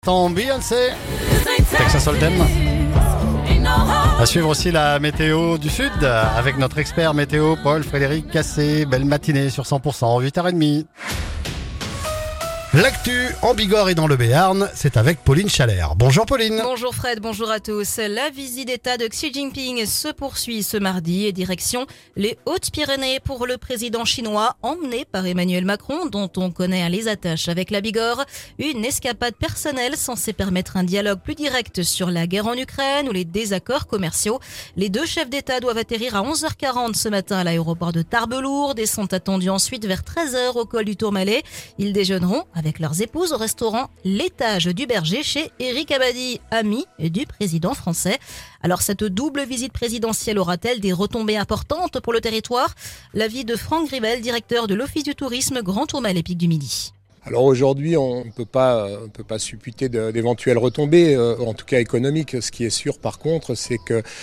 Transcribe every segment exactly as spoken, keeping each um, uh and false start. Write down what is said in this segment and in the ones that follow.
Tant Beyoncé, Texas Hold'em. À suivre aussi la météo du Sud avec notre expert météo Paul-Frédéric Cassé. Belle matinée sur cent pour cent, huit heures trente. L'actu en Bigorre et dans le Béarn, c'est avec Pauline Chalère. Bonjour Pauline. Bonjour Fred, bonjour à tous. La visite d'État de Xi Jinping se poursuit ce mardi et direction les Hautes-Pyrénées pour le président chinois emmené par Emmanuel Macron, dont on connaît les attaches avec la Bigorre. Une escapade personnelle censée permettre un dialogue plus direct sur la guerre en Ukraine ou les désaccords commerciaux. Les deux chefs d'État doivent atterrir à onze heures quarante ce matin à l'aéroport de Tarbes-Lourdes et sont attendus ensuite vers treize heures au col du Tourmalet. Ils déjeuneront avec leurs épouses au restaurant L'Étage du Berger chez Éric Abadie, ami du président français. Alors cette double visite présidentielle aura-t-elle des retombées importantes pour le territoire ? L'avis de Franck Grivel, directeur de l'Office du tourisme Grand Tourmalet Pic du Midi. Alors aujourd'hui, on ne peut pas, on peut pas supputer de, d'éventuelles retombées, euh, en tout cas économiques. Ce qui est sûr par contre, c'est qu'on euh,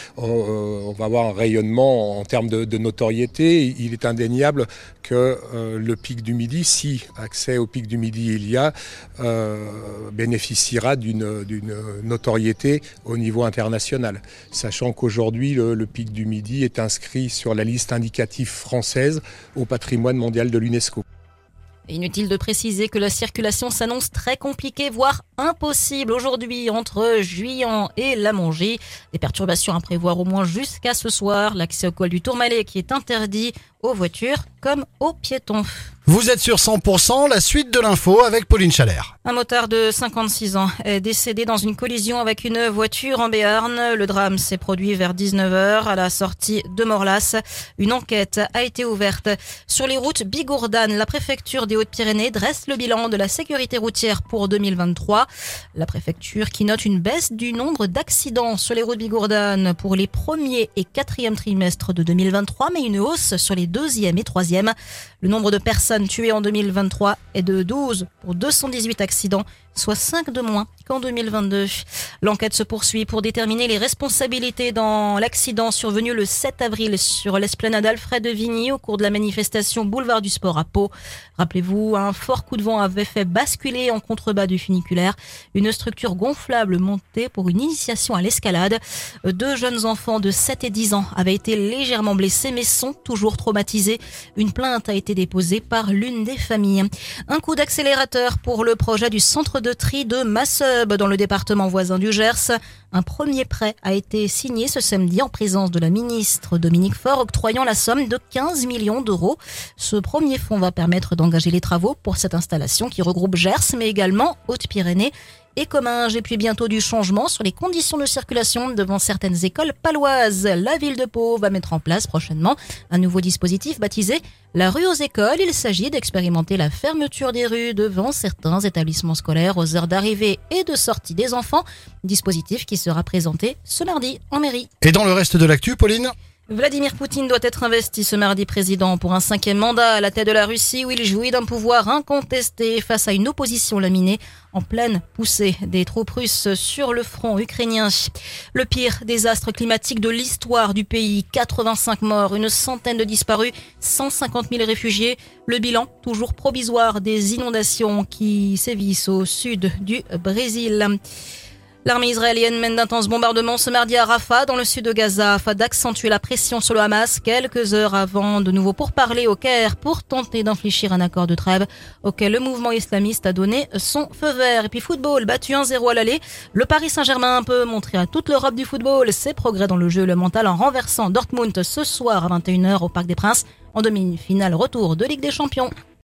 on va avoir un rayonnement en termes de, de notoriété. Il est indéniable que euh, le Pic du Midi, si accès au Pic du Midi il y a, euh, bénéficiera d'une, d'une notoriété au niveau international. Sachant qu'aujourd'hui, le, le Pic du Midi est inscrit sur la liste indicative française au patrimoine mondial de l'UNESCO. Inutile de préciser que la circulation s'annonce très compliquée, voire impossible aujourd'hui entre Juillan et La Mongie. Des perturbations à prévoir au moins jusqu'à ce soir. L'accès au col du Tourmalet qui est interdit aux voitures comme aux piétons. Vous êtes sur cent pour cent, la suite de l'info avec Pauline Chalère. Un motard de cinquante-six ans est décédé dans une collision avec une voiture en Béarn. Le drame s'est produit vers dix-neuf heures à la sortie de Morlas. Une enquête a été ouverte. Sur les routes bigourdanes, la préfecture des Hautes-Pyrénées dresse le bilan de la sécurité routière pour deux mille vingt-trois. La préfecture qui note une baisse du nombre d'accidents sur les routes bigourdanes pour les premiers et quatrième trimestres de deux mille vingt-trois, mais une hausse sur les deuxième et troisième. Le nombre de personnes tuées en deux mille vingt-trois est de douze pour deux cent dix-huit accidents, soit cinq de moins qu'en deux mille vingt-deux. L'enquête se poursuit pour déterminer les responsabilités dans l'accident survenu le sept avril sur l'esplanade Alfred de Vigny au cours de la manifestation Boulevard du Sport à Pau. Rappelez-vous, un fort coup de vent avait fait basculer en contrebas du funiculaire une structure gonflable montée pour une initiation à l'escalade. Deux jeunes enfants de sept et dix ans avaient été légèrement blessés mais sont toujours traumatisés. Une plainte a été déposée par l'une des familles. Un coup d'accélérateur pour le projet du centre de tri de Masseube dans le département voisin du Gers. Un premier prêt a été signé ce samedi en présence de la ministre Dominique Faure, octroyant la somme de quinze millions d'euros. Ce premier fonds va permettre d'engager les travaux pour cette installation qui regroupe Gers, mais également Hautes-Pyrénées et Comminges. Et puis bientôt du changement sur les conditions de circulation devant certaines écoles paloises. La ville de Pau va mettre en place prochainement un nouveau dispositif baptisé la rue aux écoles. Il s'agit d'expérimenter la fermeture des rues devant certains établissements scolaires aux heures d'arrivée et de sortie des enfants. Dispositif qui sera présenté ce mardi en mairie. Et dans le reste de l'actu, Pauline ? Vladimir Poutine doit être investi ce mardi président pour un cinquième mandat à la tête de la Russie où il jouit d'un pouvoir incontesté face à une opposition laminée en pleine poussée des troupes russes sur le front ukrainien. Le pire désastre climatique de l'histoire du pays, quatre-vingt-cinq morts, une centaine de disparus, cent cinquante mille réfugiés. Le bilan toujours provisoire des inondations qui sévissent au sud du Brésil. L'armée israélienne mène d'intenses bombardements ce mardi à Rafah, dans le sud de Gaza, afin d'accentuer la pression sur le Hamas, quelques heures avant de nouveau pourparlers au Caire pour tenter d'infléchir un accord de trêve auquel le mouvement islamiste a donné son feu vert. Et puis football, battu un zéro à l'aller, le Paris Saint-Germain peut montrer à toute l'Europe du football ses progrès dans le jeu et le mental en renversant Dortmund ce soir à vingt et une heures au Parc des Princes en demi-finale retour de Ligue des Champions.